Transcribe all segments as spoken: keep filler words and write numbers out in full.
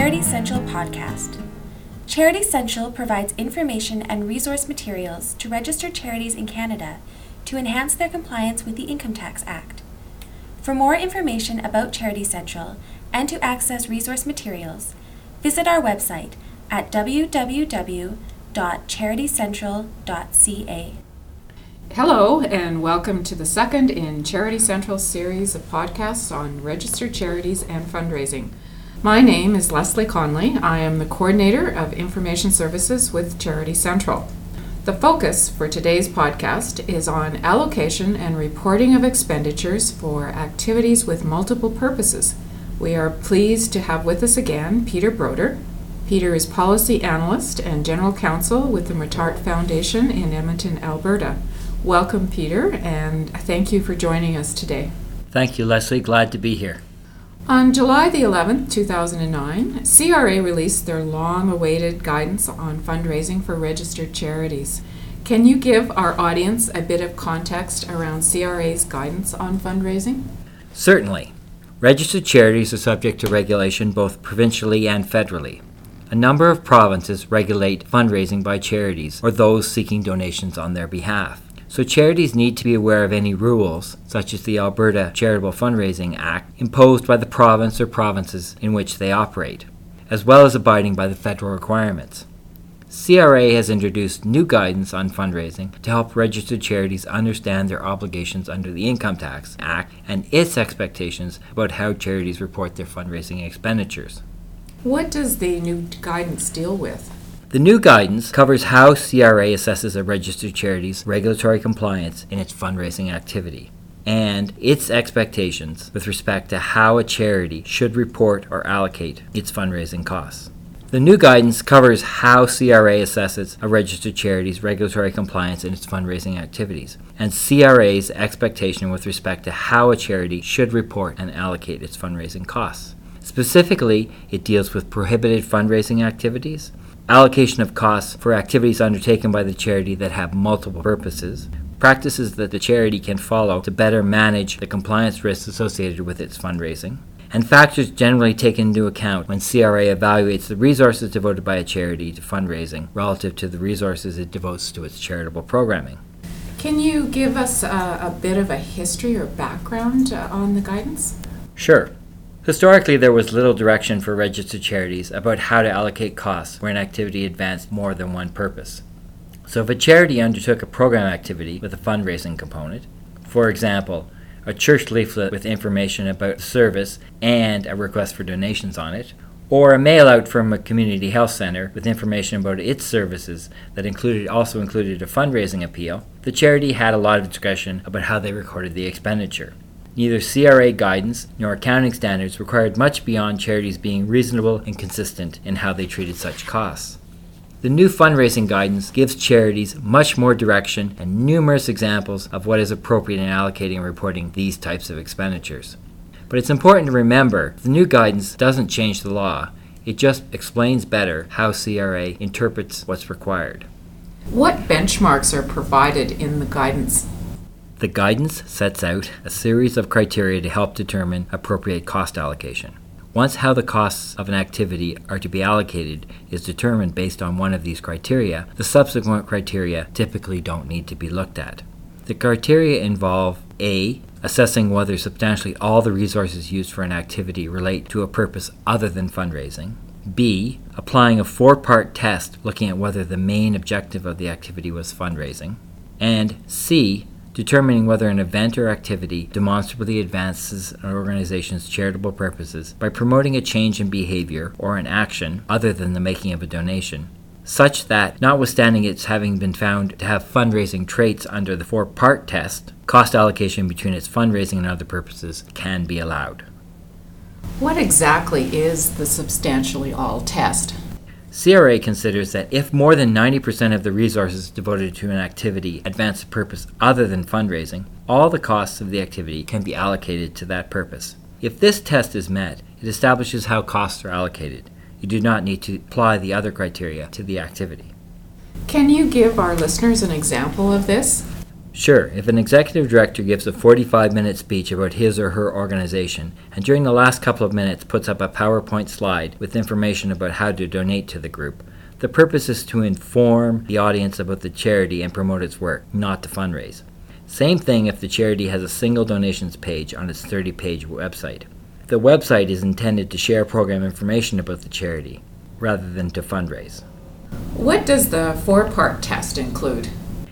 Charity Central podcast. Charity Central provides information and resource materials to registered charities in Canada to enhance their compliance with the Income Tax Act. For more information about Charity Central and to access resource materials, visit our website at w w w dot charity central dot c a. Hello, and welcome to the second in Charity Central's series of podcasts on registered charities and fundraising. My name is Leslie Conley. I am the Coordinator of Information Services with Charity Central. The focus for today's podcast is on allocation and reporting of expenditures for activities with multiple purposes. We are pleased to have with us again Peter Broder. Peter is Policy Analyst and General Counsel with the Matart Foundation in Edmonton, Alberta. Welcome, Peter, and thank you for joining us today. Thank you, Leslie. Glad to be here. On July the eleventh, two thousand nine, C R A released their long-awaited guidance on fundraising for registered charities. Can you give our audience a bit of context around C R A's guidance on fundraising? Certainly. Registered charities are subject to regulation both provincially and federally. A number of provinces regulate fundraising by charities or those seeking donations on their behalf. So charities need to be aware of any rules, such as the Alberta Charitable Fundraising Act, imposed by the province or provinces in which they operate, as well as abiding by the federal requirements. C R A has introduced new guidance on fundraising to help registered charities understand their obligations under the Income Tax Act and its expectations about how charities report their fundraising expenditures. What does the new guidance deal with? The new guidance covers how C R A assesses a registered charity's regulatory compliance in its fundraising activity and its expectations with respect to how a charity should report or allocate its fundraising costs. The new guidance covers how C R A assesses a registered charity's regulatory compliance in its fundraising activities and C R A's expectation with respect to how a charity should report and allocate its fundraising costs. Specifically, it deals with prohibited fundraising activities, allocation of costs for activities undertaken by the charity that have multiple purposes, practices that the charity can follow to better manage the compliance risks associated with its fundraising, and factors generally taken into account when C R A evaluates the resources devoted by a charity to fundraising relative to the resources it devotes to its charitable programming. Can you give us a, a bit of a history or background uh, on the guidance? Sure. Historically, there was little direction for registered charities about how to allocate costs where an activity advanced more than one purpose. So if a charity undertook a program activity with a fundraising component, for example, a church leaflet with information about the service and a request for donations on it, or a mail-out from a community health center with information about its services that included also included a fundraising appeal, the charity had a lot of discretion about how they recorded the expenditure. Neither C R A guidance nor accounting standards required much beyond charities being reasonable and consistent in how they treated such costs. The new fundraising guidance gives charities much more direction and numerous examples of what is appropriate in allocating and reporting these types of expenditures. But it's important to remember the new guidance doesn't change the law. It just explains better how C R A interprets what's required. What benchmarks are provided in the guidance? The guidance sets out a series of criteria to help determine appropriate cost allocation. Once how the costs of an activity are to be allocated is determined based on one of these criteria, the subsequent criteria typically don't need to be looked at. The criteria involve A. Assessing whether substantially all the resources used for an activity relate to a purpose other than fundraising. B. Applying a four-part test looking at whether the main objective of the activity was fundraising. And C. Determining whether an event or activity demonstrably advances an organization's charitable purposes by promoting a change in behavior or an action other than the making of a donation, such that, notwithstanding its having been found to have fundraising traits under the four-part test, cost allocation between its fundraising and other purposes can be allowed. What exactly is the substantially all test? C R A considers that if more than ninety percent of the resources devoted to an activity advance a purpose other than fundraising, all the costs of the activity can be allocated to that purpose. If this test is met, it establishes how costs are allocated. You do not need to apply the other criteria to the activity. Can you give our listeners an example of this? Sure, if an executive director gives a forty-five minute speech about his or her organization, and during the last couple of minutes puts up a PowerPoint slide with information about how to donate to the group, the purpose is to inform the audience about the charity and promote its work, not to fundraise. Same thing if the charity has a single donations page on its thirty page website. The website is intended to share program information about the charity, rather than to fundraise. What does the four-part test include?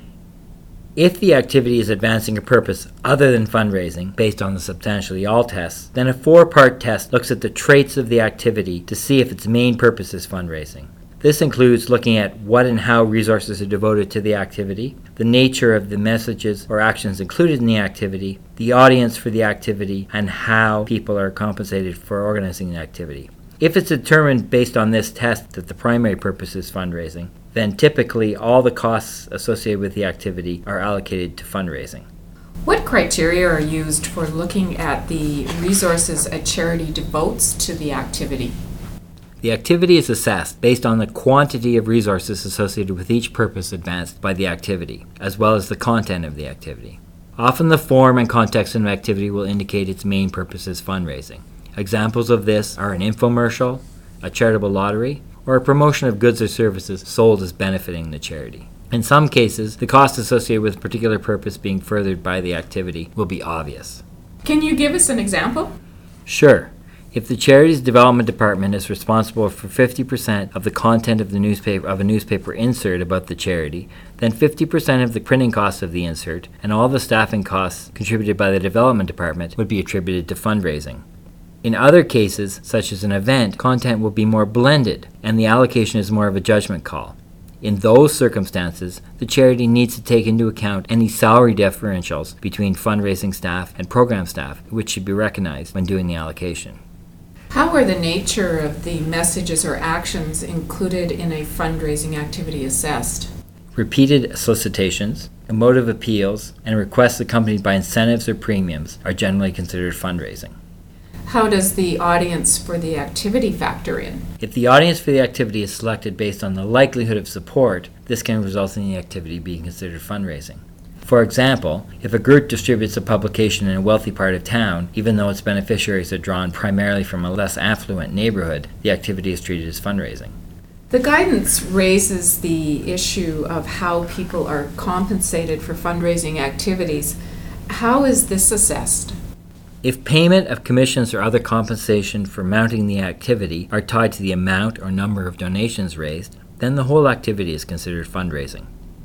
If the activity is advancing a purpose other than fundraising, based on the Substantially All tests, then a four-part test looks at the traits of the activity to see if its main purpose is fundraising. This includes looking at what and how resources are devoted to the activity, the nature of the messages or actions included in the activity, the audience for the activity, and how people are compensated for organizing the activity. If it's determined based on this test that the primary purpose is fundraising, then typically all the costs associated with the activity are allocated to fundraising. What criteria are used for looking at the resources a charity devotes to the activity? The activity is assessed based on the quantity of resources associated with each purpose advanced by the activity, as well as the content of the activity. Often the form and context of an activity will indicate its main purpose is fundraising. Examples of this are an infomercial, a charitable lottery, or a promotion of goods or services sold as benefiting the charity. In some cases, the cost associated with a particular purpose being furthered by the activity will be obvious. Can you give us an example? Sure. If the charity's development department is responsible for fifty percent of the content of the newspaper of a newspaper insert about the charity, then fifty percent of the printing costs of the insert and all the staffing costs contributed by the development department would be attributed to fundraising. In other cases, such as an event, content will be more blended, and the allocation is more of a judgment call. In those circumstances, the charity needs to take into account any salary differentials between fundraising staff and program staff, which should be recognized when doing the allocation. How are the nature of the messages or actions included in a fundraising activity assessed? Repeated solicitations, emotive appeals, and requests accompanied by incentives or premiums are generally considered fundraising. How does the audience for the activity factor in? If the audience for the activity is selected based on the likelihood of support, this can result in the activity being considered fundraising. For example, if a group distributes a publication in a wealthy part of town, even though its beneficiaries are drawn primarily from a less affluent neighborhood, the activity is treated as fundraising. The guidance raises the issue of how people are compensated for fundraising activities. How is this assessed? If payment of commissions or other compensation for mounting the activity are tied to the amount or number of donations raised, then the whole activity is considered fundraising.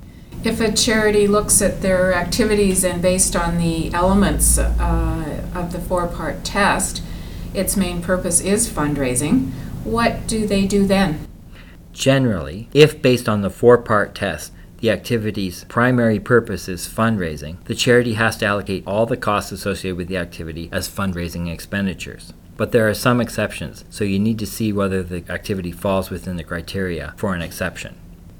If a charity looks at their activities and based on the elements uh, of the four-part test, its main purpose is fundraising, what do they do then? Generally, if based on the four-part test, the activity's primary purpose is fundraising, the charity has to allocate all the costs associated with the activity as fundraising expenditures. But there are some exceptions, so you need to see whether the activity falls within the criteria for an exception.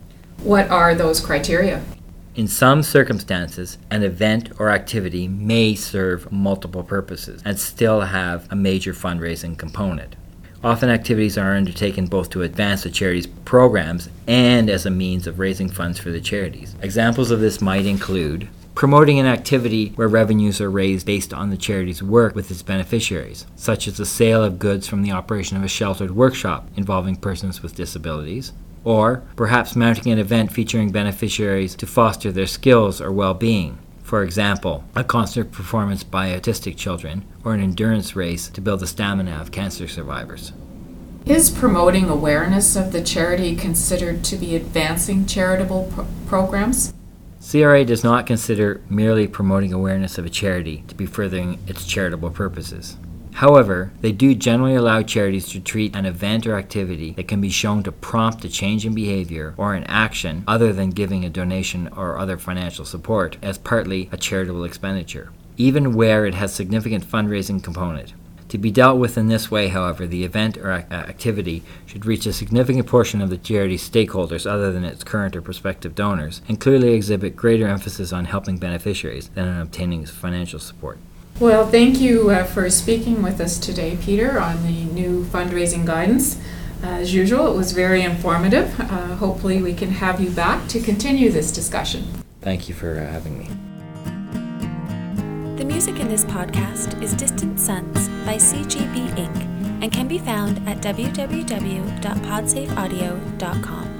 What are those criteria? In some circumstances, an event or activity may serve multiple purposes and still have a major fundraising component. Often activities are undertaken both to advance the charity's programs and as a means of raising funds for the charities. Examples of this might include promoting an activity where revenues are raised based on the charity's work with its beneficiaries, such as the sale of goods from the operation of a sheltered workshop involving persons with disabilities, or perhaps mounting an event featuring beneficiaries to foster their skills or well-being. For example, a concert performance by autistic children, or an endurance race to build the stamina of cancer survivors. Is promoting awareness of the charity considered to be advancing charitable pro- programs? C R A does not consider merely promoting awareness of a charity to be furthering its charitable purposes. However, they do generally allow charities to treat an event or activity that can be shown to prompt a change in behavior or an action other than giving a donation or other financial support as partly a charitable expenditure, even where it has significant fundraising component. To be dealt with in this way, however, the event or ac- activity should reach a significant portion of the charity's stakeholders other than its current or prospective donors and clearly exhibit greater emphasis on helping beneficiaries than on obtaining financial support. Well, thank you uh, for speaking with us today, Peter, on the new fundraising guidance. Uh, as usual, it was very informative. Uh, hopefully we can have you back to continue this discussion. Thank you for uh, having me. The music in this podcast is Distant Suns by C G B Incorporated and can be found at w w w dot podsafe audio dot com.